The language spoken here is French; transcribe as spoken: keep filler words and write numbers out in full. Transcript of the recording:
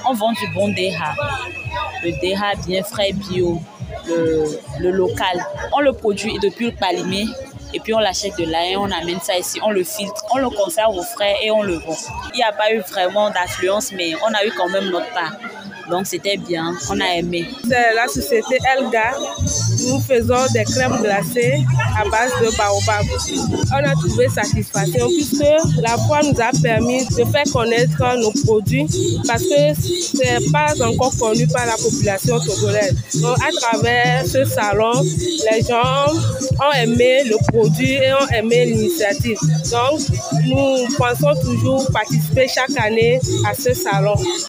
On vend du bon Deha, le Deha bien frais bio, le, le local. On le produit depuis le Palimé et puis on l'achète de là et on amène ça ici, on le filtre, on le conserve au frais et on le vend. Il n'y a pas eu vraiment d'affluence, mais on a eu quand même notre part. Donc c'était bien, on a aimé. C'est la société Elga. Nous faisons des crèmes glacées à base de baobab. On a trouvé satisfaction puisque la foi nous a permis de faire connaître nos produits parce que ce n'est pas encore connu par la population togolaise. Donc à travers ce salon, les gens ont aimé le produit et ont aimé l'initiative. Donc nous pensons toujours participer chaque année à ce salon.